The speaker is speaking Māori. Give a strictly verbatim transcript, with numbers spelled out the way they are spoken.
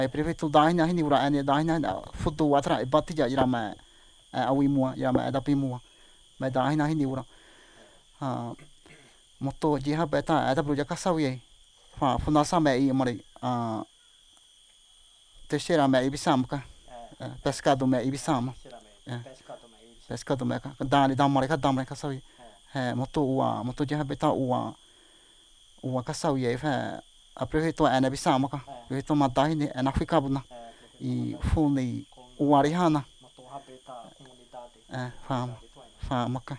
prefeito da hina hini ura ane da hina foto atra e bati ja ira ma awi mua ira ma da pi mua ma da hina hini ura ha moto jiha beta ada bru ja kasawi fa funa sama i mari a terceira me ibisam ka pescado me ibisam pescado me ka dani da mari ka da mari kasawi he moto ua moto jiha beta ua ua kasawi e fa a prefeito ane bisam ka prefeito mata hini ana fica buna e fune o Arihana é fama fama